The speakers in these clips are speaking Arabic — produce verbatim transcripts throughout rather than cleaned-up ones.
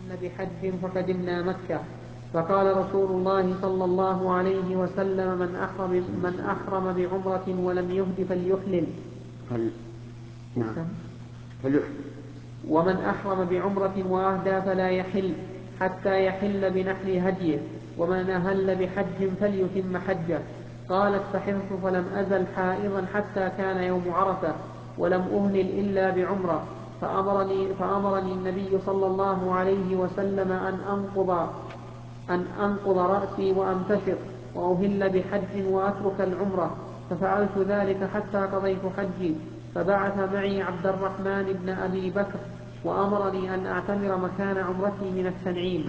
بحج فقدمنا مكة، فقال رسول الله صلى الله عليه وسلم: من أحرم, من أحرم بعمرة ولم يهد فليحلل. فل... نعم. فليحلل. ومن أحرم بعمرة وأهدى فلا يحل حتى يحل بنحر هديه، ومن أهل بحج فليتم حجه. قالت: فحرت فلم أزل حائضا حتى كان يوم عرفة، ولم أهلل إلا بعمرة، فأمرني, فأمرني النبي صلى الله عليه وسلم أن أنقض, أن أنقض رأسي وأمتشط وأهل بحج وأترك العمرة، ففعلت ذلك حتى قضيت حجي. فبعث معي عبد الرحمن بن أبي بكر وأمرني أن أعتمر مكان عمرتي من التنعيم.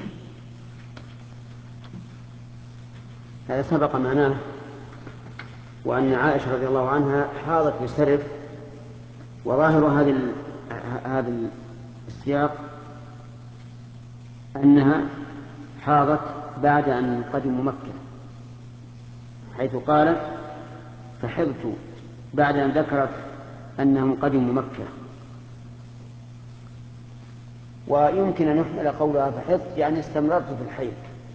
هذا سبق معناه، وأن عائشة رضي الله عنها حاضت بسرف، وظاهر هذا هذا السياق أنها حاضت بعد أن قدموا مكة، حيث قالت: فحضت بعد أن ذكرت أنهم قدموا مكة. ويمكن أن يحمل قولها فحضت يعني استمررت في الحيض.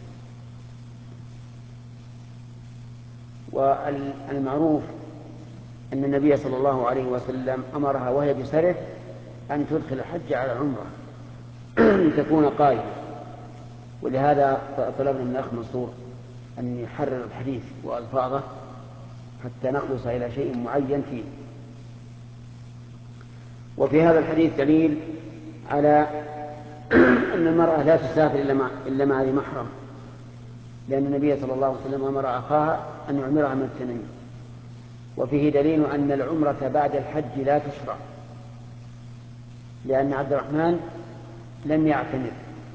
والمعروف أن النبي صلى الله عليه وسلم أمرها وهي بسرف أن تدخل الحج على العمرة لتكون قائمة، ولهذا طلبنا من الأخ منصور أن يحرر الحديث وألفاظه حتى نخلص إلى شيء معين فيه. وفي هذا الحديث دليل على أن المرأة لا تسافر إلا مع ذي محرم، لأن النبي صلى الله عليه وسلم أمر أخاها أن يعمرها من التنعيم. وفيه دليل أن العمرة بعد الحج لا تشرع، لأن عبد الرحمن لم يعتمر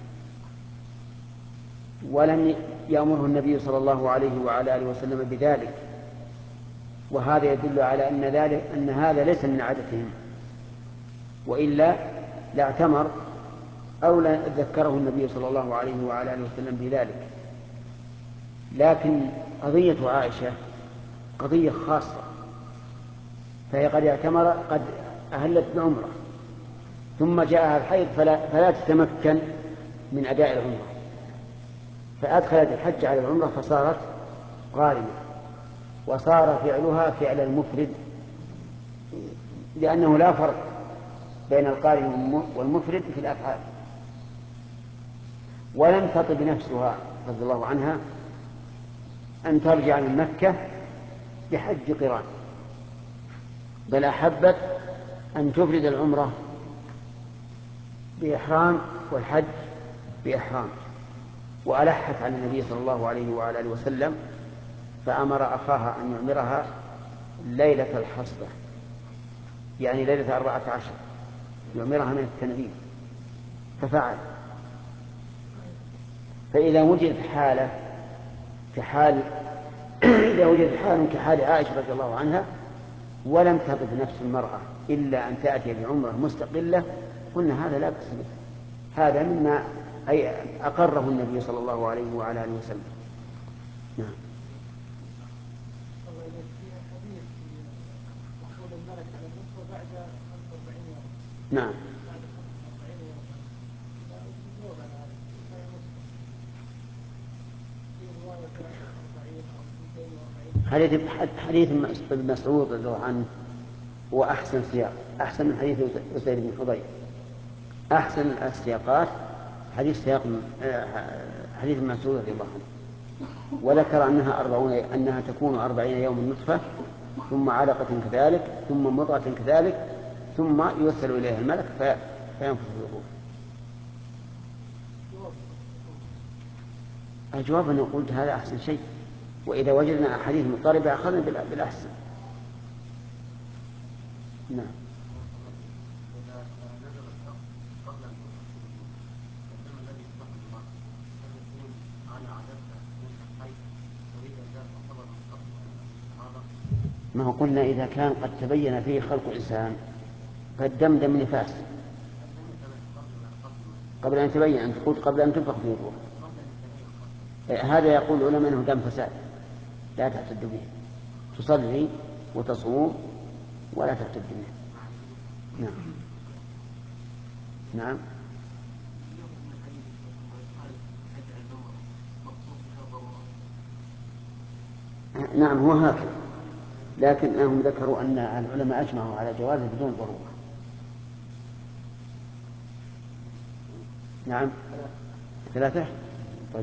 ولم يأمره النبي صلى الله عليه وعلى آله وسلم بذلك، وهذا يدل على أن ذلك أن هذا ليس من عادتهم، وإلا لاعتمر أو لا ذكره النبي صلى الله عليه وعلى آله وسلم بذلك. لكن قضية عائشة قضية خاصة، فهي قد اعتمر قد أهلت بعمرة ثم جاءها الحيض فلا, فلا تتمكن من أداء العمرة، فأدخلت الحج على العمرة فصارت قارنة، وصار فعلها فعل المفرد، لأنه لا فرق بين القارن والمفرد في الأفعال. ولم تطب نفسها رضي الله عنها أن ترجع من مكة بحج قران، بل أحبت أن تفرد العمرة بإحرام والحج بإحرام، وألحت عن النبي صلى الله عليه وعلى آله وسلم، فأمر أخاها أن يعمرها ليلة الحصبة، يعني ليلة أربعة عشر، يعمرها من التنعيم، ففعل. فإذا وجدت حالة كحال إذا وجدت حال كحال عائشة رضي الله عنها ولم تطب نفس المرأة إلا أن تأتي بعمرة مستقلة، قلنا هذا لا بأس به، هذا مما أي أقره النبي صلى الله عليه وعلى آله وسلم. نعم. نعم. حديث حديث ابن مسعود رضي الله عنه هو أحسن سياق، أحسن من حديث أسيد بن حضير. أحسن السياقات حديث سياق حديث ابن مسعود رضي الله عنه، وذكر أنها أربعون أنها تكون أربعين يوم نطفة، ثم علقة كذلك، ثم مضغة كذلك، ثم يرسل إليها الملك فينفخ في الروح. الجواب أن قلت هذا أحسن شيء، وإذا وجدنا أحاديث مضطربة أخذنا بالأحسن. نعم. ما هو قلنا إذا كان قد تبين فيه خلق الإنسان قد دمدم نفاس قبل أن تبين، أن تقول قبل أن تنفخ فيه الروح، هذا يقول العلماء أنه دم فساد لا تعتد به، تصلي وتصوم ولا تعتد به. نعم. نعم. نعم هو هكذا، لكنهم ذكروا أن العلماء أجمعوا على جوازه بدون ضرورة. نعم ثلاثة. طيب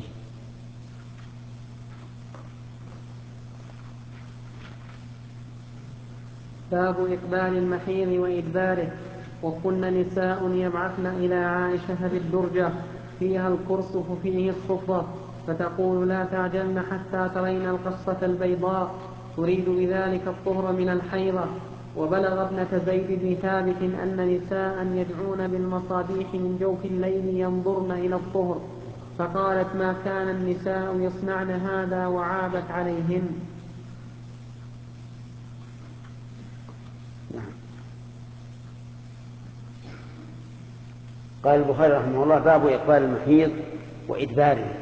باب إقبال المحيض وإدباره. وكن نساء يبعثن إلى عائشة بالدرجة فيها القرصف فيه الصفرة، فتقول لا تعجلن حتى ترين القصة البيضاء، تريد بذلك الطهر من الحيضة. وبلغ ابنة زيد بن ثابت أن نساء يدعون بالمصابيح من جوف الليل ينظرن إلى الطهر، فقالت ما كان النساء يصنعن هذا وعابت عليهن. قال البخاري رحمه الله باب إقبال المحيض وإدباره.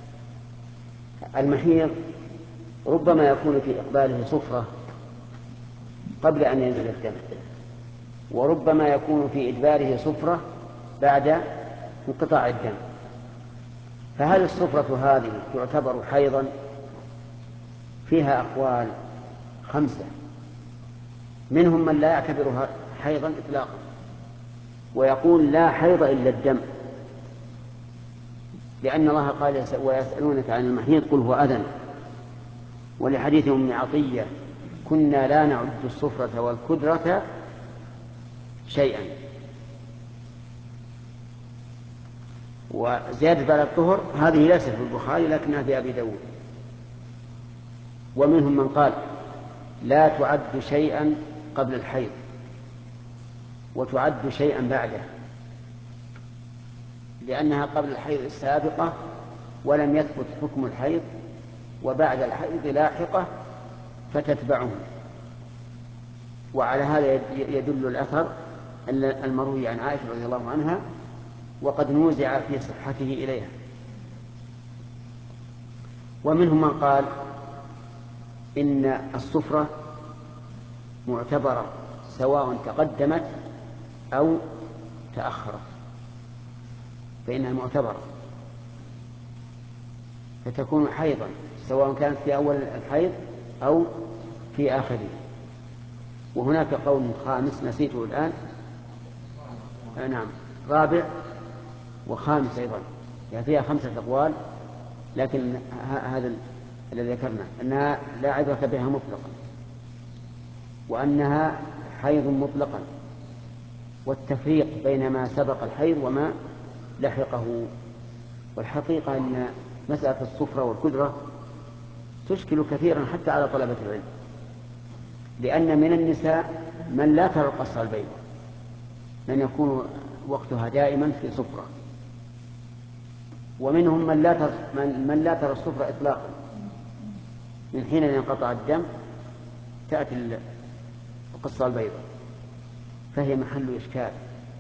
المحيض ربما يكون في إقباله صفرة قبل أن ينزل الدم، وربما يكون في إدباره صفرة بعد انقطاع الدم. فهل الصفرة هذه تعتبر حيضا؟ فيها أقوال خمسة، منهم من لا يعتبرها حيضا إطلاقا ويقول لا حيض إلا الدم، لأن الله قال ويسألونك عن المحيض قل هو أذن، ولحديث أم عطية كنا لا نعد الصفرة والكدرة شيئا. وزيادة بعد الطهر هذه ليست في البخاري لكنها في أبي داود. ومنهم من قال لا تعد شيئا قبل الحيض وتعد شيئا بعده، لأنها قبل الحيض السابقة ولم يثبت حكم الحيض، وبعد الحيض لاحقة فتتبعه. وعلى هذا يدل الأثر المروي عن عائشة رضي الله عنها وقد نوزع في صحته إليها. ومنهم من قال إن الصفرة معتبرة سواء تقدمت أو تأخرت، فإنها معتبرة فتكون حيضا سواء كانت في أول الحيض أو في آخره. وهناك قول خامس نسيته الآن، نعم رابع وخامس أيضا، يعني فيها خمسة أقوال، لكن هذا الذي ذكرنا أنها لا عبرة بها مطلقا، وأنها حيض مطلقا، والتفريق بين ما سبق الحيض وما لحقه. والحقيقة أن مسألة الصفرة والكدرة تشكل كثيرا حتى على طلبة العلم، لأن من النساء من لا ترى القصة البيضاء، من يكون وقتها دائما في صفرة، ومنهم من لا ترى, من من لا ترى الصفرة إطلاقا، من حين ينقطع الدم تأتي القصة البيضاء، فهي محل إشكال.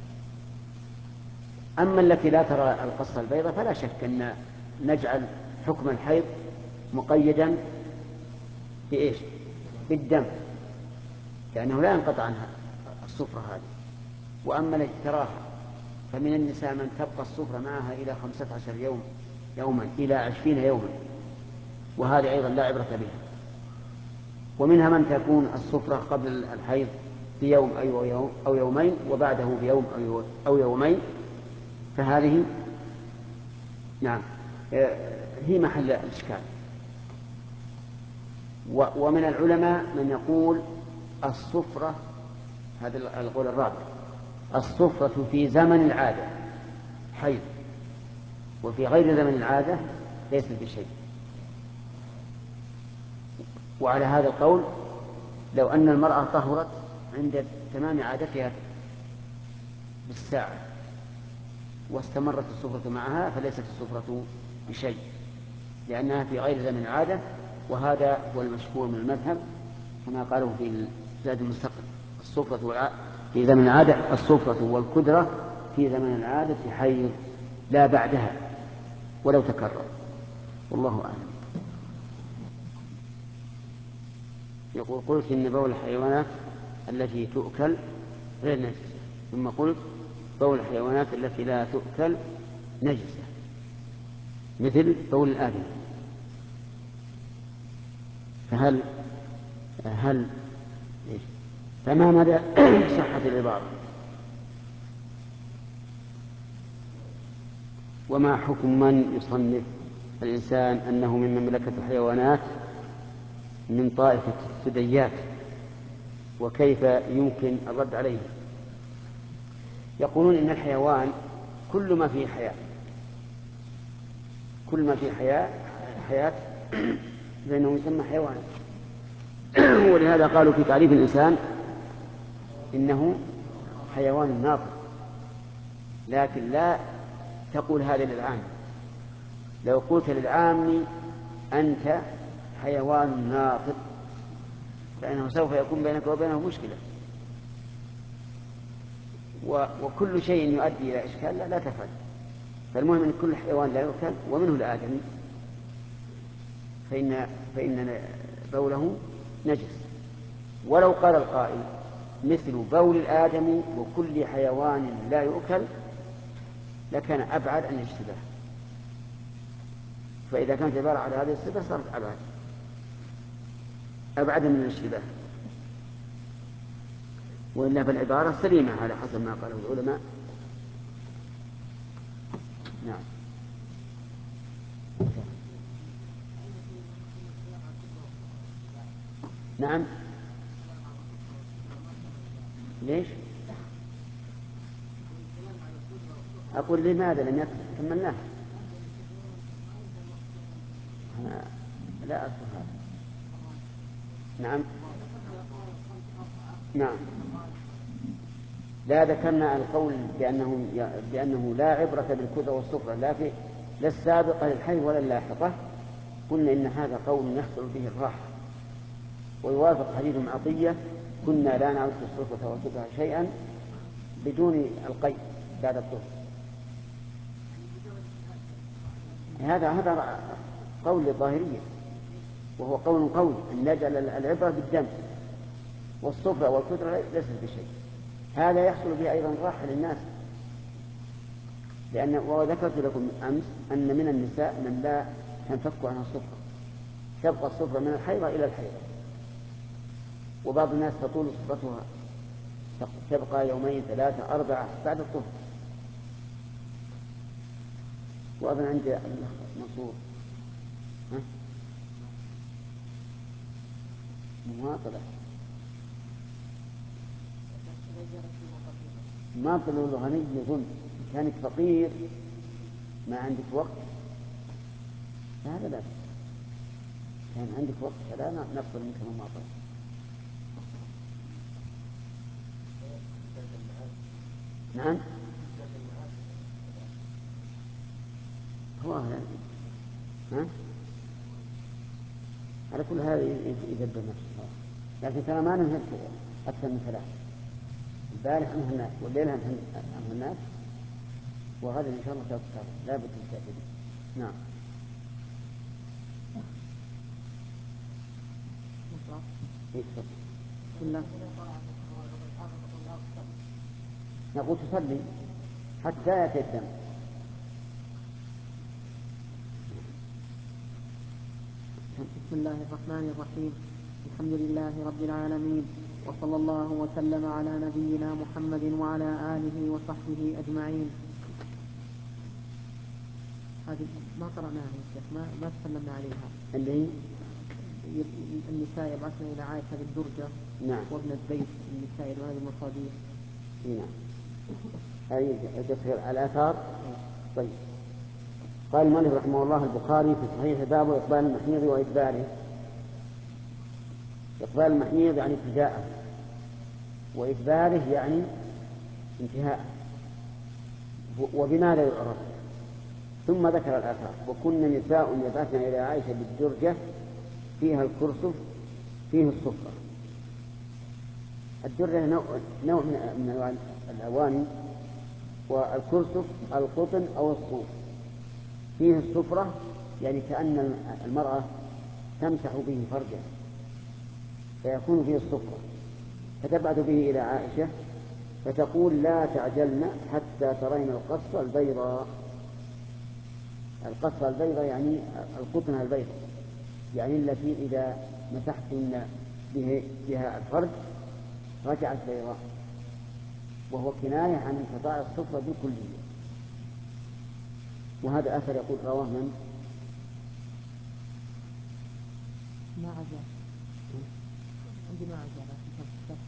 أما التي لا ترى القصة البيضاء فلا شك أن نجعل حكم الحيض مقيدا بإيش؟ بالدم، لأنه لا ينقطع عنها الصفرة هذه. وأما التي تراها فمن النساء من تبقى الصفرة معها إلى خمسة عشر يوم يوما إلى عشرين يوما، وهذه أيضا لا عبرة بها. ومنها من تكون الصفرة قبل الحيض بيوم أو يومين وبعده بيوم أو يومين، فهذه نعم هي محل الإشكال. ومن العلماء من يقول الصفرة، هذا القول الرابع، الصفرة في زمن العادة حيض، وفي غير زمن العادة ليست بشيء. وعلى هذا القول لو أن المرأة طهرت عند تمام عادتها بالساعة واستمرت الصفرة معها فليست الصفرة بشيء، لأنها في غير زمن العادة، وهذا هو المشهور من المذهب كما قالوا في زاد المستقل، الصفرة في زمن العادة الصفرة والكدرة في زمن العادة حيض لا بعدها ولو تكرر، والله أعلم. يقول قلت إن بول الحيوانات التي تؤكل غير نجسة، ثم قلت بول الحيوانات التي لا تؤكل نجسة مثل بول الآدم. فهل هل إيش؟ فما مدى صحة العبارة؟ وما حكم من يصنف الإنسان أنه من مملكة الحيوانات من طائفة الثدييات، وكيف يمكن الرد عليه؟ يقولون إن الحيوان كل ما فيه حياة، كل ما فيه حياة حياة لأنه يسمى حيوانا. ولهذا قالوا في تعريف الإنسان إنه حيوان ناطق، لكن لا تقول هذا للعام. لو قلت للعام أنت حيوان ناطق فإنه سوف يكون بينك وبينه مشكلة، وكل شيء يؤدي إلى إشكال لا, لا تفعل. فالمهم أن كل حيوان لا يؤكل ومنه الآدمي فإن, فإن بوله نجس. ولو قال القائل مثل بول الآدمي وكل حيوان لا يؤكل لكان أبعد عن الاشتباه. فإذا كانت عبارة على هذه الصفة صارت أبعد أبعد من الاشتباه، وإلا فالعبارة سليمة على حسب ما قاله العلماء. نعم. نعم. ليش؟ أقول لماذا لم يكن كملناه؟ لا أذكر هذا. نعم. نعم. لا ذكرنا القول بأنه, بأنه لا عبرة بالكثرة والصفرة لا في لا السابقة للحي ولا اللاحقة. قلنا إن هذا قول يحصل به الراحة ويوافق حديث عطية كنا لا نعرف الصفرة والكثرة شيئا بدون القيد بعد الطهر. هذا هذا قول للظاهرية، وهو قول قوي أن نجعل العبرة بالدم والصفرة والكثرة ليست بشيء. هذا يحصل به أيضا راحة للناس، لأن وذكرت لكم أمس أن من النساء من لا تنفك عنها الصفرة، تبقى الصفرة من الحيضة إلى الحيضة، وبعض الناس تطول صفرتها تبقى يومين ثلاثة أربعة بعد الطهر. وأظن عندي منصور ها مواطلة ما طلعوا الغني يظن كانك فقير ما عندك وقت، هذا لا كان عندك وقت فلا نقبل منك مواطلة. نعم. هو يعني. ها على كل هذا يدبر نفسه، لكن ترى ما ننهي أكثر من ثلاث. البارح أنهى الناس والليلة أنهى الناس وغدا إن شاء الله تذكر لا بد من تأكيد. نعم. بسم الله. نقول تصلي حتى يأتي الدم. بسم الله الرحمن الرحيم. الحمد لله رب العالمين، وصلى الله وسلم على نبينا محمد وعلى آله وصحبه أجمعين. هذه ما قرأناها يا شيخ، ما ما تكلمنا عليها. اللي النساء يبعثن إلى عائشة بالدرجة. نعم. وابن البيت النساء الولد المصابيح. نعم. هذه تسهل الآثار. طيب. قال المؤلف رحمه الله البخاري في صحيح باب إقبال المحيض وإدباره. إقبال المحيض يعني ابتداءه، وإدباره يعني انتهاء. وبماذا يعرف؟ ثم ذكر الآثار. وكن نساء يبعثن إلى عائشة بالدرجة فيها الكرسف فيه الصفرة. الدرجة نوع, نوع من أنواع الأواني، والكرسف القطن أو الصوف. فيه الصفرة يعني كأن المرأة تمسح به فرجها فيكون فيه الصفرة، فتبعث به إلى عائشة فتقول لا تعجلن حتى ترين القصة البيضاء. القصة البيضاء يعني القطن البيضاء، يعني التي إذا مسحتن بها الفرج رجعت بيضاء، وهو كناية عن انقطاع الصفرة بالكلية. وهذا أثر يقول رواه من؟ ما عجب عندي ما عجب لكن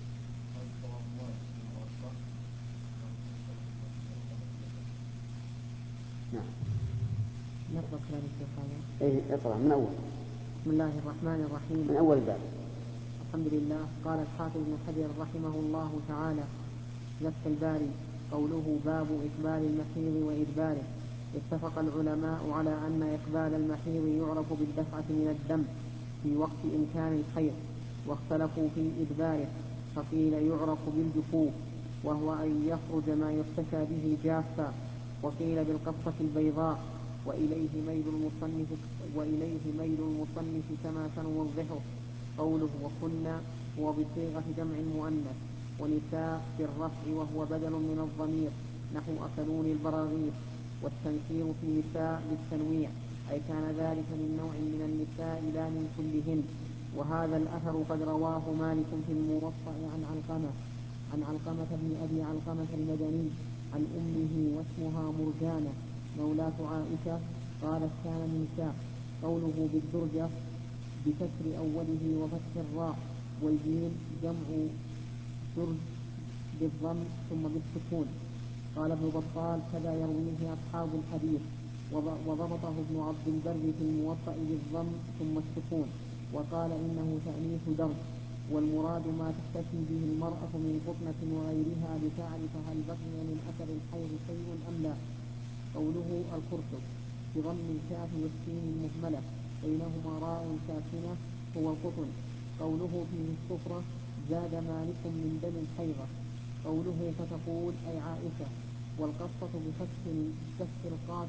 نعم. نقرأ كلام الشيخ هذا. إيه اقرأ من أول. بسم الله الرحمن الرحيم. من أول باب. الحمد لله. قال الحافظ ابن حجر رحمه الله تعالى نفس الباري قوله باب إقبال المحيض وإدباره. اتفق العلماء على أن إقبال المحيض يعرف بالدفعة من الدم في وقت إمكان الحيض، واختلفوا في إدباره، فقيل يعرف بالجفوف وهو أن يخرج ما يختشى به جافا، وقيل بالقصة البيضاء، وإليه ميل المصنف وإليه ميل المصنف كما سنوضحه. قوله وكنا هو بصيغة جمع مؤنث، ونساء بالرفع وهو بدل من الضمير نحو أكلون البراغيث، والتنكير في نساء للتنويع، أي كان ذلك من نوع من النساء لا من كلهن. وهذا الأثر قد رواه مالك في الموطأ عن علقمة عن علقمة بن أبي علقمة المدني عن أمه واسمها مرجانة مولاة عائشة قالت كان النساء. قوله بالدرجة بكسر أوله وفتح الراء والجيم جمع درج بالضم ثم بالسكون. قال ابن بطال كذا يرويه أصحاب الحديث، وضبطه ابن عبد البر في الموطأ بالضم ثم السكون، وقال إنه تأنيث درج، والمراد ما تحتفي به المرأة من قطنة وغيرها لتعرف هل بقي من أثر الحيض شيء أم لا. قوله القرص بضم الكاف والسين المهملة بينهما راء ساكنة هو القطن. قوله فيه الصفرة زاد مالك من دم الحيضة. قوله فتقول أي عائشة. والقصة بفتح القاف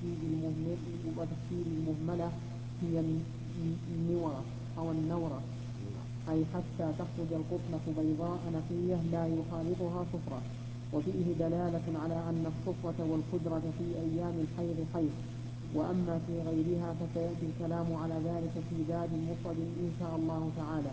والتشديد المهملة هي النورة أو النورة، أي حتى تخرج القطنة بيضاء نقية لا يخالطها صفرة. وفيه دلالة على أن الصفرة والخضرة في أيام الحيض حيض، وأما في غيرها فسيأتي الكلام على ذلك في باب مفرد إن شاء الله تعالى.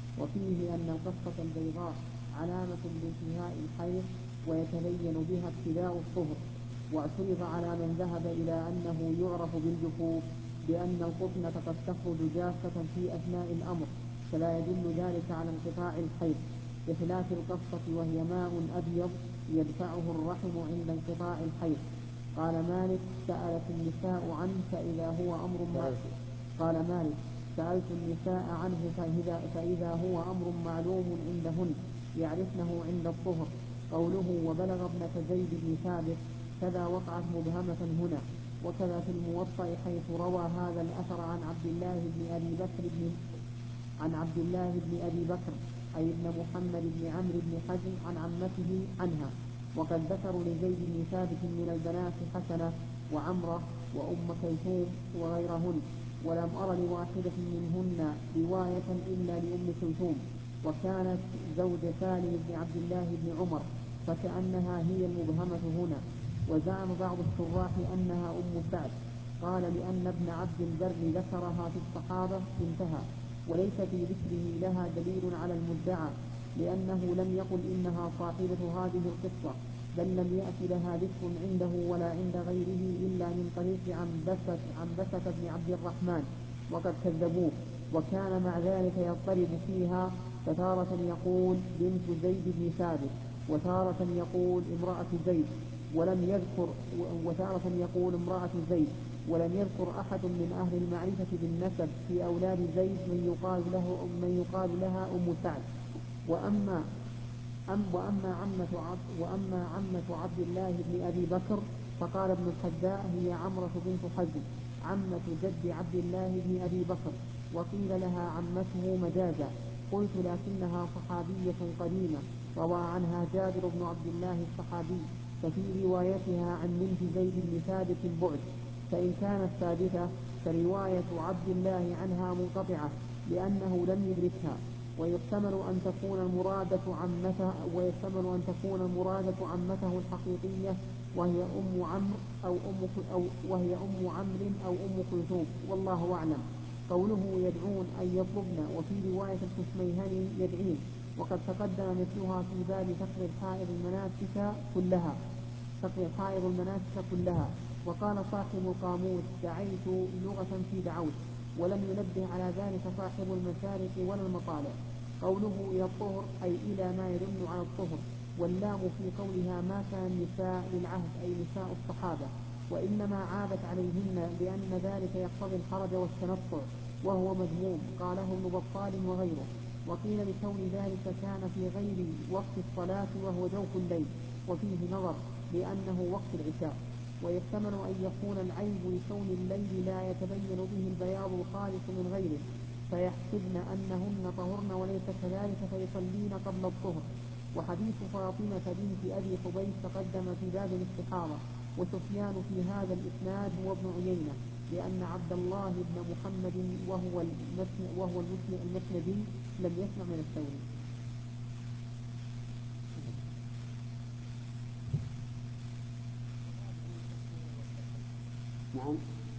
وفيه أن القصة البيضاء علامة لانتهاء الحيض ويتبين بها ابتداء الطهر. واعترض على من ذهب إلى أنه يعرف بالجفوف بأن القطنة قد تخرج جافة في أثناء الأمر، فلا يدل ذلك على انقطاع الحيض، بخلاف القصة وهي ماء أبيض يدفعه الرحم عند انقطاع الحيض. قال مالك سألت النساء عنه فإذا هو أمر ما قال مالك سألت النساء عنه فإذا, فإذا هو أمر معلوم عندهن يعرفنه عند الطهر. قوله وبلغ ابنة زيد بن ثابت كذا وقعت مبهمة هنا. وكذا في الموطأ حيث روى هذا الأثر عن عبد الله بن أبي بكر بن عن عبد الله بن أبي بكر أي ابن محمد بن عمرو بن حزم عن عمته عنها. وقد ذكروا لزيد بن ثابت من البنات حسنة وعمرة وأم كلثوم وغيرهن، ولم أر لواحدة منهن رواية إلا لأم كلثوم، وكانت زوج سالم بن عبد الله بن عمر، فكأنها هي المبهمة هنا. وزعم بعض الشراح أنها أم سعد، قال لأن ابن عبد البر ذكرها في الصحابة انتهى، وليس في ذكره لها دليل على المدعى، لأنه لم يقل إنها صاحبة هذه القصة، بل لم يأتي لها ذكر عنده ولا عند غيره إلا من طريق عنبسة, عنبسة بن عبد الرحمن، وقد كذبوه. وكان مع ذلك يضطرب فيها، فتارة يقول بنت زيد بن ثابت، وتارة يقول امرأة زيد ولم يذكر وتارة يقول امرأة زيد ولم يذكر أحد من أهل المعرفة بالنسب في أولاد زيد من يقال له من يقال لها أم سعد. وأما أم وأما عمة عبد وأما عمة عبد الله بن أبي بكر فقال ابن الحداء هي عمرة بنت حزم عمة جد عبد الله بن أبي بكر، وقيل لها عمته مجازا. قلت لكنها صحابية قديمة روى عنها جابر بن عبد الله الصحابي، ففي روايتها عن بنت زيد بن ثابت بعد، فإن كانت ثابتة فرواية عبد الله عنها منقطعة لأنه لم يدركها. ويحتمل أن تكون المرادة عمته ويحتمل أن تكون المرادة عمته الحقيقية وهي أم عمرو أو أم أو وهي أم عمرو أو أم كلثوم، والله أعلم. قوله يدعون أي يطلبن، وفي رواية الكشميهني يدعين، وقد تقدم مثلها في باب تقضي الحائض المناسك كلها تقضي الحائض المناسك كلها. وقال صاحب القاموس دعيت لغة في دعوت، ولم ينبه على ذلك صاحب المشارق ولا المطالع. قوله إلى الطهر أي إلى ما يدل على الطهر، واللام في قولها ما كان النساء للعهد أي نساء الصحابة، وإنما عابت عليهن لأن ذلك يقتضي الحرج والتنطع وهو مذموم، قاله ابن بطال وغيره. وقيل لكون ذلك كان في غير وقت الصلاة وهو جوف الليل، وفيه نظر لأنه وقت العشاء. ويحتمل أن يكون العيب لكون الليل لا يتبين به البياض الخالص من غيره، فيحسبن أنهن طهرن وليس كذلك فيصلين قبل الطهر. وحديث فاطمة بنت أبي حبيش تقدم في باب الاستحاضة، وسفيان في هذا الإسناد هو ابن عيينة، لأن عبد الله بن محمد وهو المسن وهو المسندي لم يسمع من الثوري. نعم.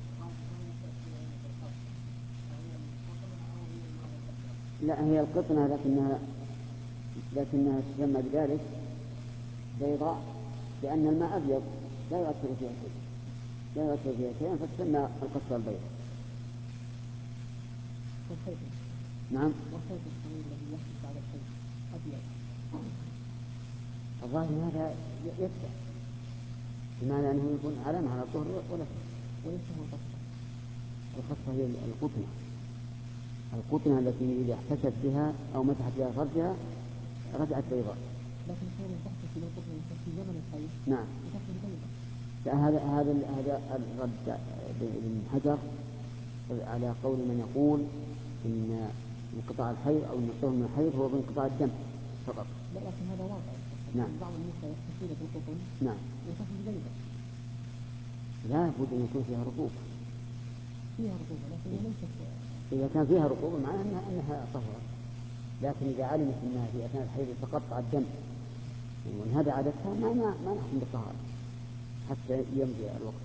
لا، هي القطنة لكنها لكنها تسمى بذلك بيضاء لأن الماء أبيض لا يؤثر فيها شيء لا يؤثر فيها شيئا فتسمى القطنة البيضاء. نعم. الظاهر هذا يتبع بمعنى أنه يكون علامة على الطهر ولا وليس هو القطنة. القطنة هي القطنة القطنة التي إذا احتشت بها أو مسحت بها فرجها رجعت بيضاء. لكن كون تحت في القطنة في زمن الحيض. نعم. هذا هذا هذا الرد بن حجر على قول من يقول إن انقطاع الحيض أو الطهر من الحيض هو بانقطاع الدم فقط. لا، لكن هذا واقع. نعم. بعض النساء يحتفظون بالقطن. نعم. وتحت بيضاء. لا بد أن يكون فيها رطوبة. فيها رطوبة لكن هي ليست. إذا كان فيها رطوبة معناه أنها, أنها طهرة، لكن إذا علمت أنها في أثناء الحيض تقطع الدم وانهدى عادتها ما ما ما نحكم بالطهارة حتى يمضي الوقت.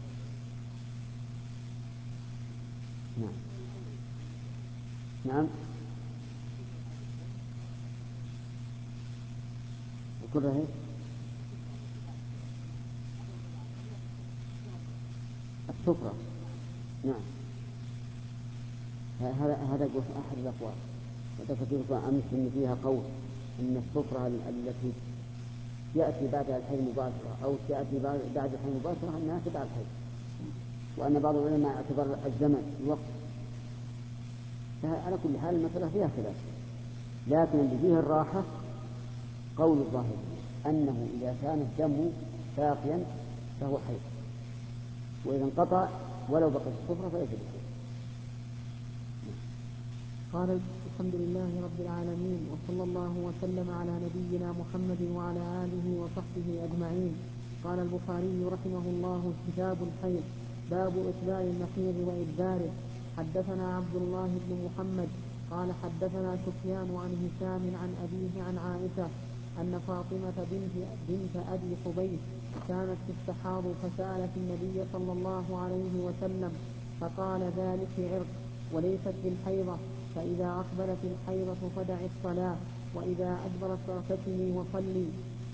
نعم. نعم. وكلها هيك السفرة. نعم. هذا هذا أحد الأقوال. وذكرت أمس أن فيها قول أن السفرة التي يأتي بعدها الحيض مباشرة أو تأتي بعد الحيض مباشرة أنها تبع الحيض، وأن بعض العلماء اعتبر الزمن الوقت. على كل حال المسألة فيها خلاف، لكن اللي فيه الراحة قول الظاهر أنه إذا كان الدم باقيا فهو حيض، وإذا انقطع ولو بقي الصفرة فليس بشيء. قال الحمد لله رب العالمين، وصلى الله وسلم على نبينا محمد وعلى آله وصحبه أجمعين. قال البخاري رحمه الله كتاب الحيض، باب إتباع المحيض وإدباره. حدثنا عبد الله بن محمد قال حدثنا سفيان عن هشام عن أبيه عن عائشة أن فاطمة بنت, بنت أبي حبيش كانت تستحاض فسألت النبي صلى الله عليه وسلم فقال ذلك عرق وليست بالحيضة، فإذا أقبلت الحيضة فدع الصلاة، وإذا أدبرت فاغتسلي وصلي.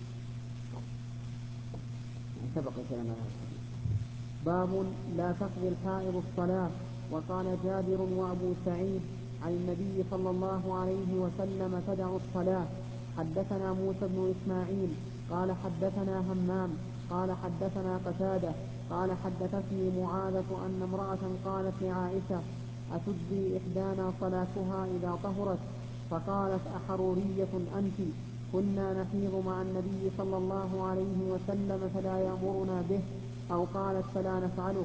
سبق كلام. باب لا تقضي الحائض الصلاة. وقال جابر وأبو سعيد عن النبي صلى الله عليه وسلم تدع الصلاة. حدثنا موسى بن إسماعيل قال حدثنا همام قال حدثنا قتادة قال حدثتني معاذة أن امرأة قالت لعائشة أتجزي إحدانا صلاتها إذا طهرت؟ فقالت أحرورية أنت؟ كنا نحيض مع النبي صلى الله عليه وسلم فلا يأمرنا به، أو قالت فلا نفعله.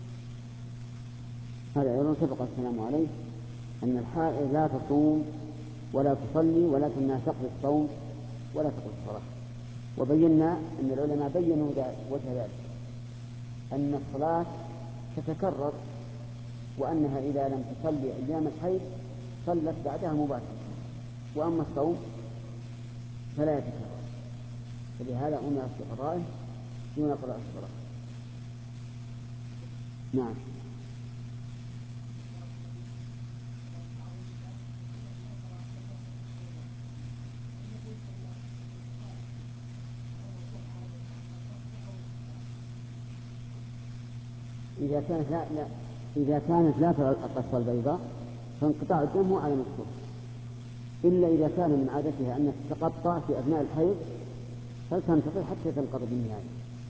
هذا أيضا سبق الكلام عليه أن الحائض لا تصوم ولا تصلي ولكنها تقضي الصوم ولا تقضي الصلاة. وبينا أن العلماء بينوا وجه ذلك أن الصلاة تتكرر، وأنها إذا لم تصلي أيام الحيض صلت بعدها مباشرة، وأما الصوم فلا يتكرر، فلهذا أمرت بقضائه دون قضاء الصلاة. نعم. إذا كانت لا, لا إذا كانت لا ترى القصة البيضاء فانقطاع الدم هو على مكتوب، إلا إذا كان من عادتها أن تتقطع في أثناء الحيض فلتنتظر حتى تنقضي بالنهاية.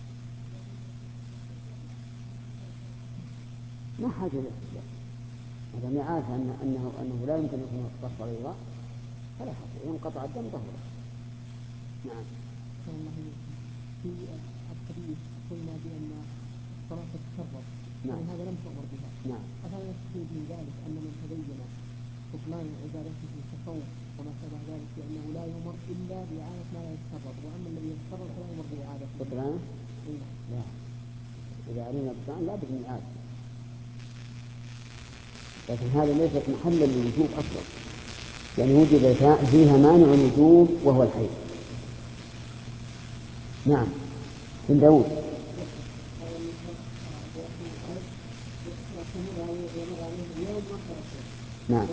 ما حاجة للاستدلال، إذا ما عارف أن أنه أنه لا يمكن أن يكون قصة بيضاء فلا حاجة، ينقطع الدم ظهره. نعم. في الحديث قلنا بأن الصلاة تتكرر، نعم. يعني هذا لم تؤمر بها. نعم. أفلا يستفيد من ذلك أن من تبين بطلان عبادته كصوم وما شابه ذلك بأنه لا يؤمر إلا بإعادة ما لا يتكرر، وأما الذي يتكرر فلا يؤمر بإعادته. بطلان؟ لا، إذا علمنا بطلان لا بد من إعادة، لكن هذا ليست محلا للوجوب أصلا، يعني وجد فيها مانع الوجوب وهو الحيض. نعم. بن داود. نعم.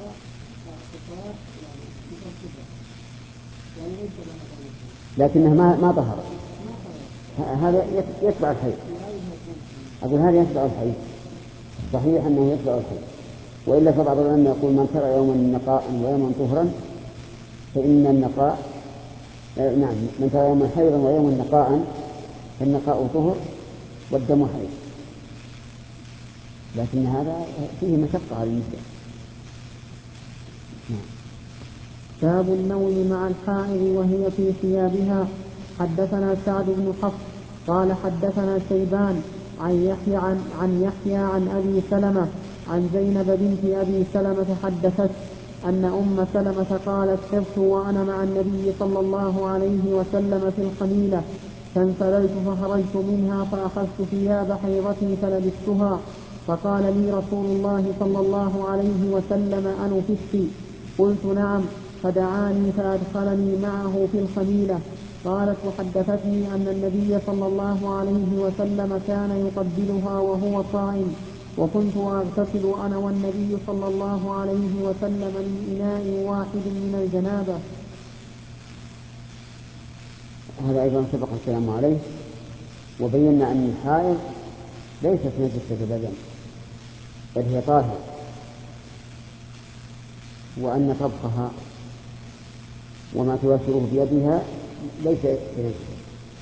لكنها ما ما ظهر، هذا يتبع الحيض. أقول هذا يتبع الحيض، صحيح أنه يتبع الحيض، وإلا فبعض العلماء يقول من ترى يوما نقاء ويوما طهرا فإن النقاء آه نعم من ترى يوما حيضا ويوما نقاء فالنقاء طهر والدم حيض، لكن هذا فيه مشقة على النساء. باب النوم مع الحائض وهي في ثيابها. حدثنا سعد بن حفص قال حدثنا شيبان عن يحيى عن, عن يحيى عن أبي سلمة عن زينب بنت أبي سلمة حدثت أن أم سلمة قالت حفظت وأنا مع النبي صلى الله عليه وسلم في الخميلة فانسللت فخرجت منها فأخذت ثياب حيضتي فلبستها، فقال لي رسول الله صلى الله عليه وسلم أنفست؟ قلت نعم، فدعاني فأدخلني معه في الخميلة. قالت وحدثتني أن النبي صلى الله عليه وسلم كان يقبلها وهو صائم، وكنت أغتسل أنا والنبي صلى الله عليه وسلم من إناء واحد من الجنابة. هذا أيضا سبق الكلام عليه، وبينا أن الحائض ليست نجسة بدن بل هي طاهرة، وأن طبخها وما توسره بيدها ليس بنجسة.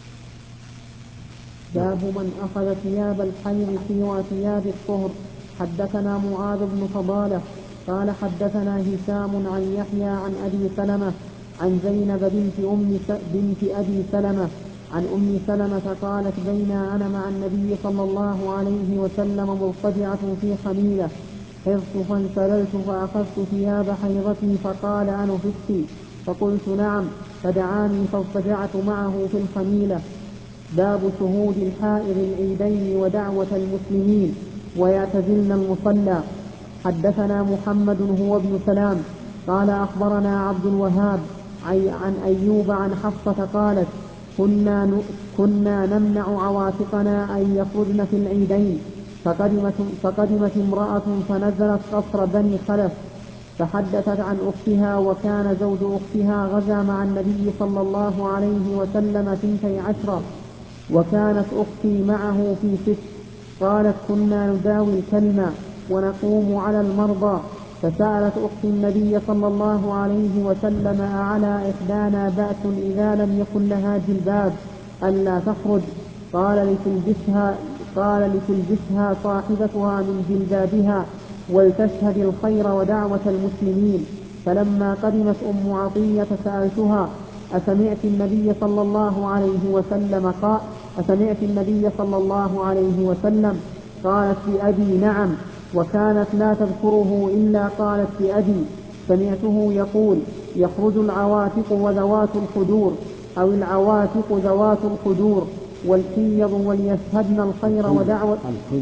باب من أخذ ثياب الحيض سوى ثياب الطهر. حدثنا معاذ بن فضالة قال حدثنا هشام عن يحيى عن أبي سلمة عن زينب بنت, أم بنت أبي سلمة عن أم سلمة قالت بينا أنا مع النبي صلى الله عليه وسلم مضطجعة في خميلة حفظت فانسللت فأخذت ثياب حيضتي فقال أنفست؟ فقلت نعم، فدعاني فاضطجعت معه في الخميلة. باب شهود الحائض العيدين ودعوة المسلمين ويعتزلن المصلى. حدثنا محمد هو ابن سلام قال أخبرنا عبد الوهاب عن أيوب عن حفصة قالت كنا, كنا نمنع عواتقنا أن يخرجن في العيدين، فقدمت, فقدمت امرأة فنزلت قصر بني خلف فحدثت عن أختها، وكان زوج أختها غزا مع النبي صلى الله عليه وسلم ثنتي عشرة، وكانت أختي معه في ست. قالت كنا نداوي الكلمة ونقوم على المرضى، فسألت أختي النبي صلى الله عليه وسلم أعلى إحدانا بأس إذا لم يكن لها جلباب ألا تخرج؟ قال لتلبسها, قال لتلبسها صاحبتها من جلبابها ولتشهد الخير ودعوة المسلمين. فلما قدمت أم عطية سألتها أسمعت النبي صلى الله عليه وسلم قال أسمعت النبي صلى الله عليه وسلم؟ قالت بأبي نعم، وكانت لا تذكره إلا قالت بأبي سمعته يقول يخرج العواتق وذوات الخدور أو العواتق ذوات الخدور والحيض وليشهدن الخير ودعوة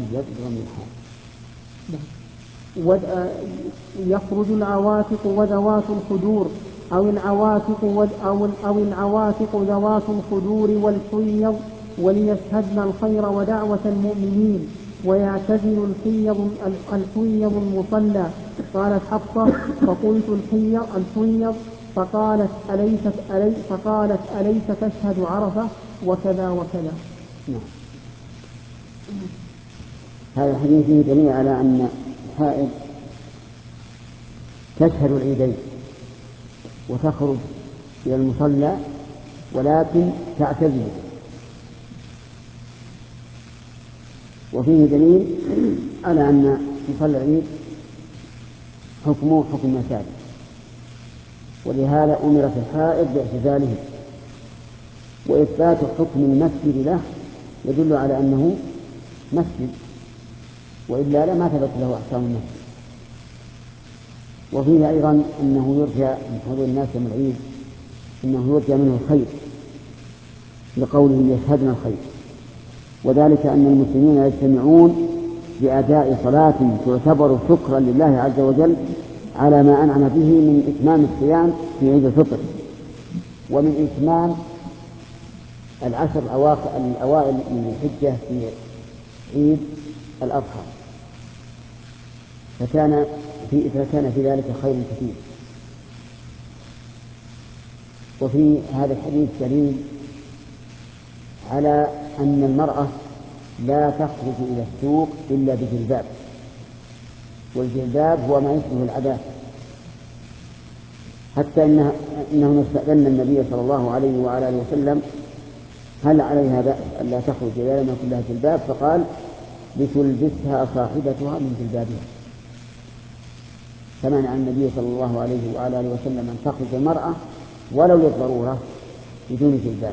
يخرج العواتق وذوات الخدور أو العواتق أو أو العواتق ذوات الخدور والحيض وليشهدن الخير ودعوة المؤمنين ويعتزل الحيض الحيض المصلى. قالت حفصة فقلت الحيض الحيض فقالت أليست ألي فقالت أليس تشهد عرفة وكذا وكذا. هذا الحديث فيه دليل على أن الحائض تشهد العيدين وتخرج إلى المصلى ولكن تعتزل. وفيه دليل على أن مصلى العيد حكمه حكم المساجد، ولهذا أمرت الحائض باعتزاله. وإثبات حكم المسجد له يدل على أنه مسجد، وإلا لما ثبت له أحكام المسجد. وفيه أيضا أنه يرجى من حضور الناس يوم العيد أنه يرجى منه الخير، لقوله يشهدن الخير، وذلك أن المسلمين يجتمعون بأداء صلاة تعتبر شكرا لله عز وجل على ما أنعم به من إتمام الصيام في عيد الفطر، ومن إتمام العشر الأوائل من الحجة في عيد الأضحى، فكان في فكان في ذلك خير كثير. وفي هذا الحديث دليل على أن المرأة لا تخرج إلى السوق إلا بجلباب، والجلباب هو ما يشبه العباءة، حتى إنه إنهم استأذن النبي صلى الله عليه وعلى آله وسلم هل عليها بأس ألا تخرج إذا لم يكن لها جلباب؟ فقال لتلبسها صاحبتها من جلبابها. فمنع النبي صلى الله عليه وعلى آله وسلم أن تخرج المرأة ولو للضرورة بدون جلباب،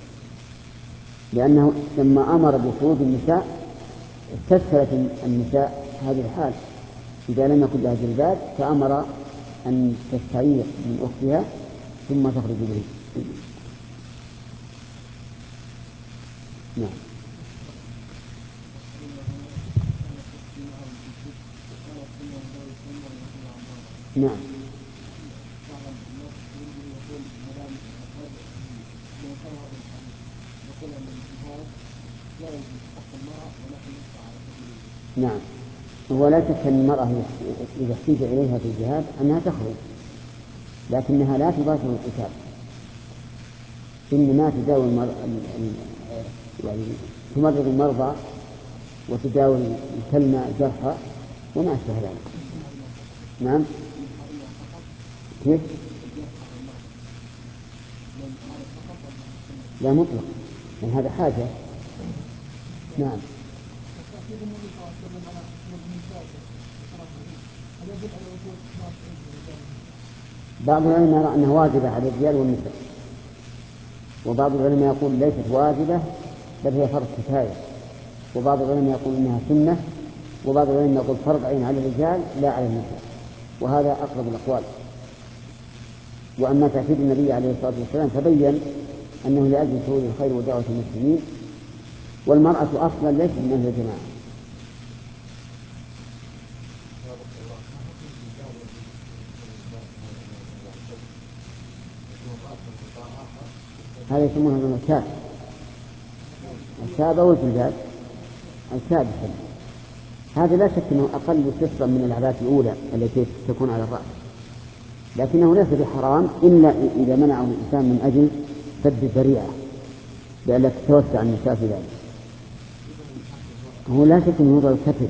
لأنه لما أمر بخروج النساء استسهلت النساء هذه الحال إذا لم يكن لها جلباب، فأمر أن تستعير من أختها ثم تخرج به. نعم. نعم. نعم. هو لا شك أن المرأة إذا احتيج إليها في الجهاد أنها تخرج، لكنها لا تباشر القتال، إنما تداوي المرأة يعني تمرض المرضى وتداوي الكلمة جرحى وما أشبه ذلك. نعم. كيف؟ لا مطلق، لأن هذا حاجة. نعم. بعض العلماء يرى أنها واجبة على الرجال والنساء، وبعض العلماء يقول ليست واجبة بل هي فرض كفاية، وبعض العلماء يقول إنها سنة، وبعض العلماء يقول فرض عين على الرجال لا على النساء، وهذا أقرب الأقوال. وأما تأكيد النبي عليه الصلاة والسلام فبين أنه لأجل شهود الخير ودعوة المسلمين، والمرأة أصلا ليست من أهل الجماعة. هذا يسمونها الكاب، الكاب أو الجلباب، الكاب. هذا لا شك أنه أقل سفرا من العباءة الأولى التي تكون على الرأس، لكنه ليس بحرام إلا إذا منعه الإنسان من أجل سد الذريعة لئلا تتوسع النساء في ذلك. هو لا شك أنه يوضع الكتف،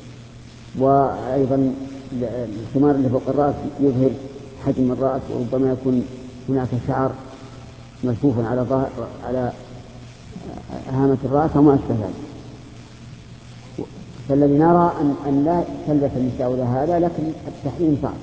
وأيضا الخمار اللي فوق الرأس يظهر حجم الرأس، وربما يكون هناك شعر ملفوف على ظهر على هامة الرأس وما أشبه ذلك. فالذي نرى أن, أن لا تلبس النساء لهذا، لكن التحريم صعب.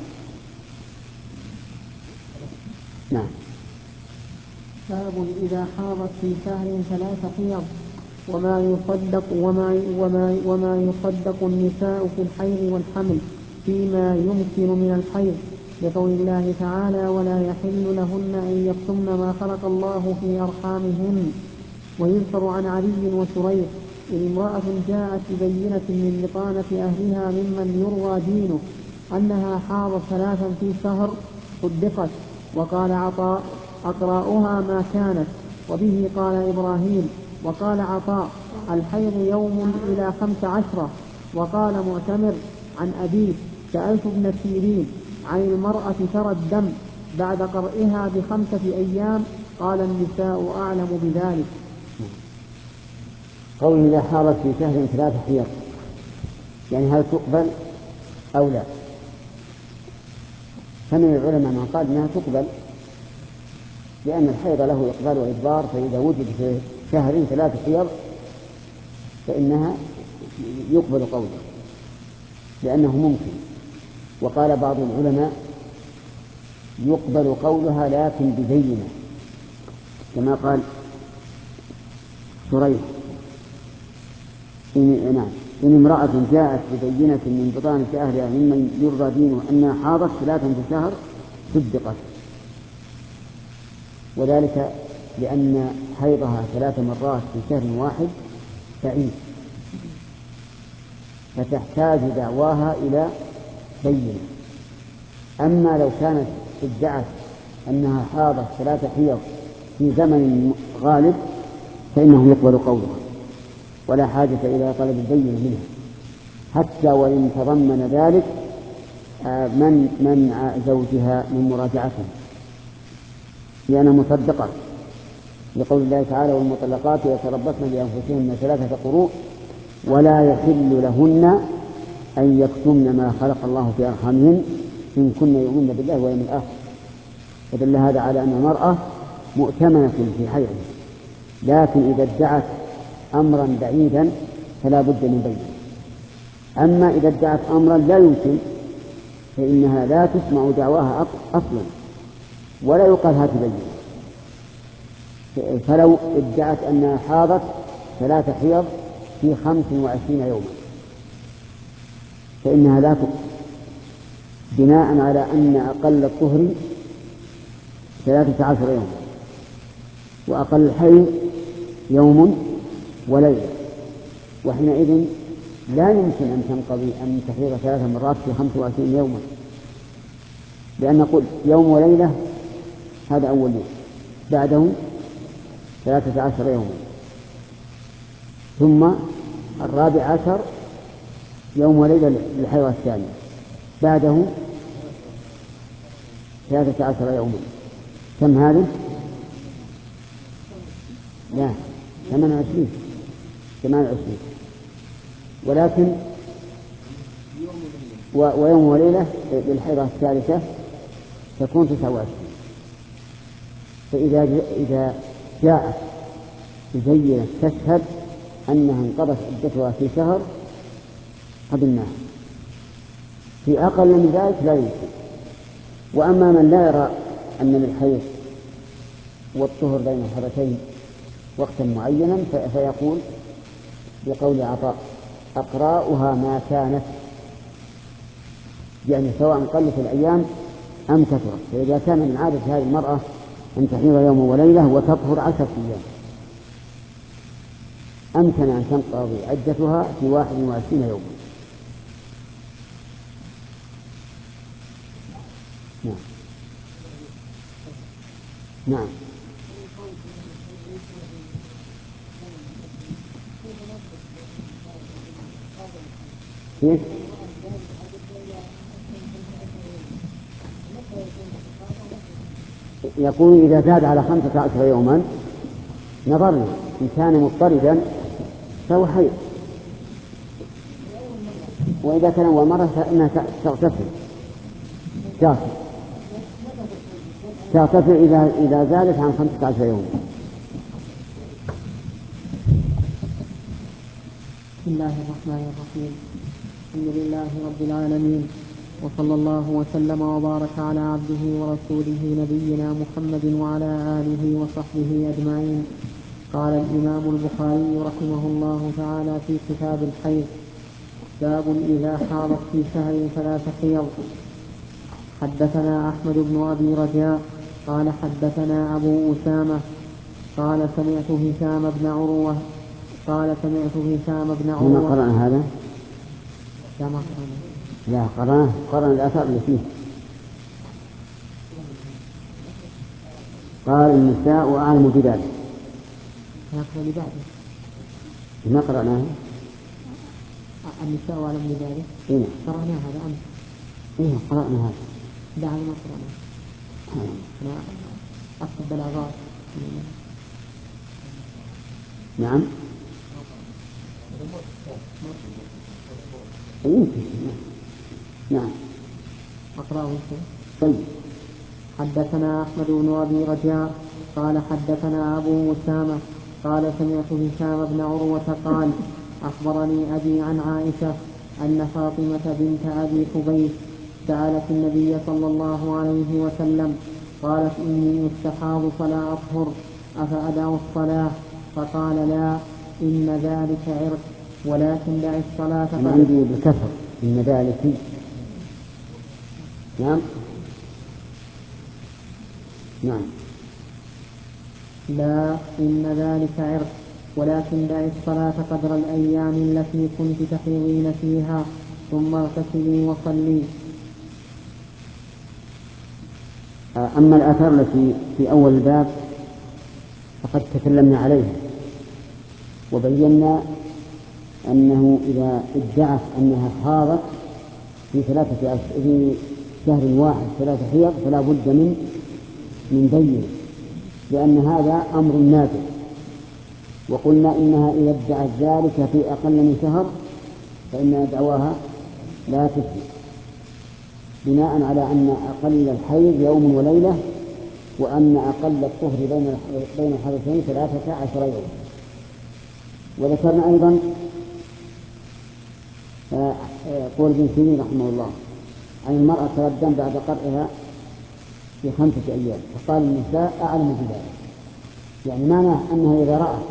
نعم. باب إذا حاضت في شهر ثلاث حيض وما يصدق وما وما وما يصدق النساء في الحيض والحمل فيما يمكن من الحيض، لقول الله تعالى ولا يحل لهن أن يكتمن ما خلق الله في أرحامهن. ويذكر عن علي وشريح إن امرأة جاءت ببينة من بطانة أهلها ممن يروى دينه أنها حاضت ثلاثا في شهر صدقت. وقال عطاء أقرأها ما كانت، وبه قال إبراهيم. وقال عطاء الحيض يوم إلى خمس عشرة. وقال معتمر عن أبيه سألت ابن سيرين عن المرأة ترى الدم بعد قرئها بخمسة أيام، قال النساء أعلم بذلك. قوله إذا حاضت في شهر ثلاث حيض، يعني هل تقبل أو لا؟ فمن العلماء من قال أنها تقبل، لأن الحيض له إقبال وإدبار، فإذا وجد في شهر ثلاث حيض فإنها يقبل قوله لأنه ممكن. وقال بعض العلماء يقبل قولها لكن ببينة، كما قال شريح إن, نعم إن امرأة جاءت ببينة من بطانة أهلها ممن يرضى دينه أنها حاضت ثلاثا في شهر صدقت، وذلك لأن حيضها ثلاث مرات في شهر واحد بعيد، فتحتاج دعواها إلى بينة. أما لو كانت ادعت أنها حاضت ثلاث حيض في زمن غالب فإنه يقبل قولها ولا حاجة إلى طلب البينة منها، حتى وإن تضمن ذلك من منع زوجها من مراجعته، لأن مصدقة لقول الله تعالى والمطلقات يتربصن بأنفسهن ثلاثة قروء ولا يحل لهن أن يكتمن ما خلق الله في أرحامهن إن كن يؤمن بالله واليوم الآخر. فدل هذا على أن المرأة مؤتمنة في حيضها، لكن إذا ادعت أمرا بعيدا فلا بد من بينه. أما إذا ادعت أمرا لا يمكن فإنها لا تسمع دعواها أصلا ولا يقال هات بينه. فلو ادعت أنها حاضت ثلاث حيض في خمس وعشرين يوما فإنها لا تقبل، بناء على أن أقل الطهر ثلاثة عشر يوما وأقل الحيض يوم وليلة، وحينئذ لا يمكن أن تنقضي أن تحيض ثلاث مرات في خمس وعشرين يوما، لأن نقول يوم وليلة هذا أول يوم، بعده ثلاثة عشر يوما، ثم الرابع عشر يوم وليلة للحيض الثاني، بعده ثلاثة عشر يوما. كم هذه؟ لا ثمان وعشرين ثمان وعشرين ولكن و... ويوم وليلة للحيضة الثالثة تكون تسعة وعشرين. فإذا ج... إذا جاءت ببينة تشهد أنها انقضت عدتها في شهر قبلناها، في أقل من ذلك لا يمكن. وأما من لا يرى أن للحيض والطهر بين الحرتين وقتا معينا فيقول بقول عطاء أقراؤها ما كانت، يعني سواء قلت الأيام أم كثرت. فإذا كان من عادة هذه المرأة أن تحيض يوم وليلة وتطهر عشرة أيام أمكن أن تنقضي عدتها في واحد وعشرين يوما. نعم نعم كيف؟ يقول إذا زاد على خمسة عشر يوما نظرنا إن كان مضطردا فهو حيض، وإذا كان أول مرة فإنها تغتسل تغتسل إذا إذا زادت عن خمسة عشر يوما. بسم الله الرحمن الرحيم. الحمد لله رب العالمين، وصلى الله وسلم وبارك على عبده ورسوله نبينا محمد وعلى آله وصحبه أجمعين. قال الإمام البخاري رحمه الله تعالى في كتاب الحيض: باب إذا حاضت في شهر ثلاث حيض. حدثنا أحمد بن أبي رجاء قال حدثنا أبو أسامة قال سمعت هشام بن عروة قال سمعت هشام بن عروة. هنا قرأنا هذا؟ لا ما قرأنا. لا قرأنا قرأنا الآثار اللي فيه. قال النساء وأعلم بذلك. نقرأ لبعده. ما قرأناه. النساء وأعلم بذلك. إيه. قرأنا هذا أمس. إيه قرأنا هذا. لا هذا ما قرأنا. أنا أكتب بلاغات. نعم. يمكن. نعم. أقرأه. طيب. حدثنا أحمد بن أبي رجاء قال حدثنا أبو أسامة قال سمعت هشام بن عروة قال أخبرني أبي عن عائشة أن فاطمة بنت أبي حبيش سألت النبي صلى الله عليه وسلم قالت إني استحاض فلا أطهر أفأدع الصلاة؟ فقال لا، إن ذلك عرق، ولكن دع الصلاة. أنا عندي بالكسر إن ذلك. نعم. نعم. لا، إن ذلك عرق، ولكن دع الصلاة قدر الأيام التي كنت تحيضين فيها، ثم اغتسلي وصلي. أما الآثار التي في أول الباب فقد تكلمنا عليها وبينا أنه إذا ادعت أنها حاضت في ثلاثة في شهر واحد ثلاثة حيض فلا بد من من بين، لأن هذا أمر نادر. وقلنا إنها إذا ادعت ذلك في أقل من شهر فإن دعواها لا تثبت، بناء على أن أقل الحيض يوم وليلة، وأن أقل الطهر بين بين الحدثين ثلاثة عشر يوم. وذكرنا أيضا قول ابن سيرين رحمه الله عن المرأة ترى الدم بعد قرئها في خمسة أيام، فقال النساء أعلم بذلك، يعني معناه أنها إذا رأت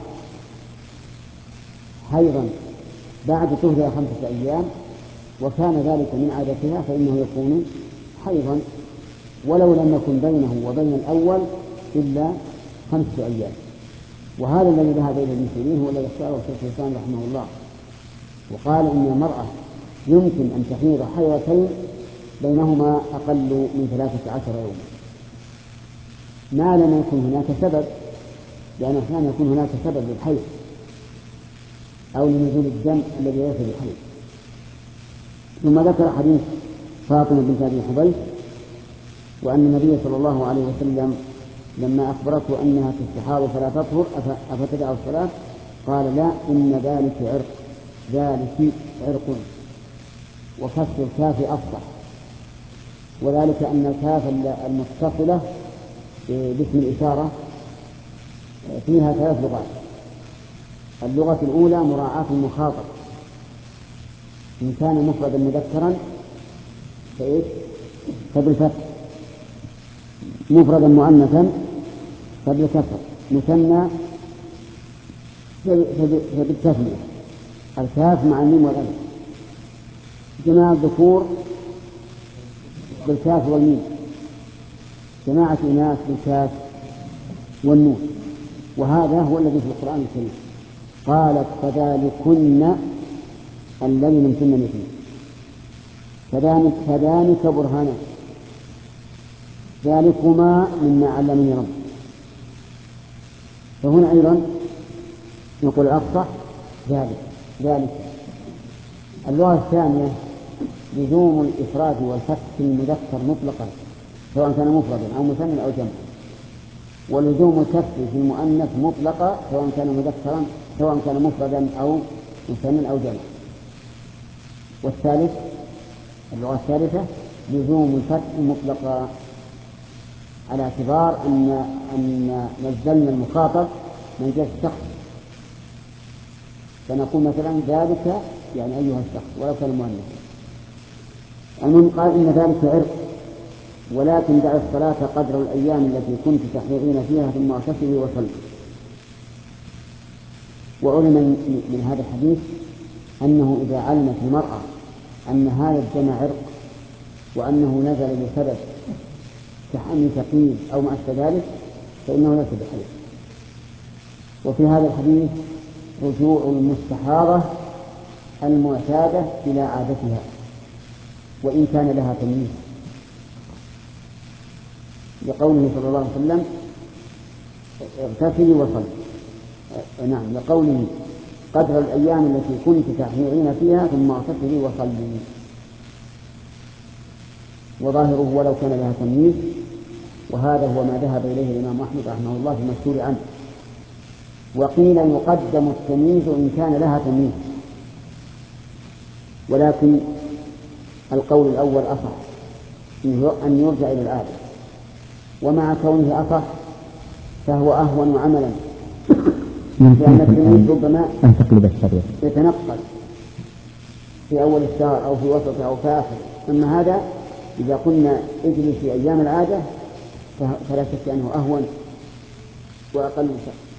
حيضا بعد طهرها خمسة أيام وكان ذلك من عادتها فإنه يكون حيضا، ولو لم يكن بينه وبين الأول إلا خمسة أيام. وهذا الذي ذهب إليه ابن سيرين هو الذي اختاره شيخ الإسلام رحمه الله، وقال إن المرأة يمكن أن تحيض حيضتين بينهما أقل من ثلاثة عشر يوما، ما لم يكن هناك سبب، لأن أحيانا يكون هناك سبب للحيض أو لنزول الدم الذي ليس بالحيض. ثم ذكر حديث فاطمة بنت أبي حبيش، وأن النبي صلى الله عليه وسلم لما أخبرته أنها تستحاض فلا تطهر أفتدع الصلاة قال لا، إن ذلك عرق، ذلك عرق، وكسر الكاف أفصح، وذلك أن الكاف المتصلة باسم الإشارة فيها ثلاث لغات. اللغة الأولى مراعاة المخاطب، إن كان مفردا مذكرا فإيش؟ فبالفتح، مفردا مؤنثا فبالكسر، مثنى فبالتثنية، الكاف مع الميم والألف. جماعة الذكور بالكاف والميم، جماعة الإناث بالكاف والنون. وهذا هو الذي في القرآن الكريم. قالت فذلكن الذي لمتن فيه، فذلك فذلك برهانا، ذلكما مما علمني ربي. فهنا أيضا نقول أفصح ذلك ذلك. اللغة الثانية لزوم الإفراد والفتح في المذكر مطلقا سواء كان مفردا أو مثنى أو جمعا، ولزوم الكسر في المؤنث مطلقا سواء كان مذكرا سواء كان مفردا أو مثنى أو جمعا. والثالث اللغة الثالثة لزوم الفتح مطلقا على اعتبار أن أن نزلنا المخاطب من جهة الشخص، فنقول مثلا ذلك يعني أيها الشخص ولو كان مؤنثا. المهم قال إن ذلك عرق، ولكن دع الصلاة قدر الأيام التي كنت تحيضين فيها ثم اغتسلي وصلي. وعلم من هذا الحديث أنه إذا علمت المرأة أن هذا الدم عرق وأنه نزل بسبب كحمل ثقيل أو ما أشبه ذلك فإنه ليس بحيض. وفي هذا الحديث رجوع المستحاضة المعتادة إلى عادتها وإن كان لها تمييز، لقوله صلى الله عليه وسلم اغتسلي وصلي. نعم، لقوله قدر الأيام التي كنت تحيضين فيها ثم اغتسلي وصلي. وظاهره ولو كان لها تمييز، وهذا هو ما ذهب إليه الإمام أحمد رحمه الله في المشهور عنه. وقيل يقدم التمييز إن كان لها تمييز، ولكن القول الأول أصح أن يرجع إلى العادة، ومع كونه أصح فهو أهون عملا، لأن التلميذ ربما أن تقلب الشريط يتنقل في أول الشهر أو في وسطه أو في آخره. أما هذا إذا قلنا اجلس في أيام العادة فلا شك أنه أهون وأقل شك.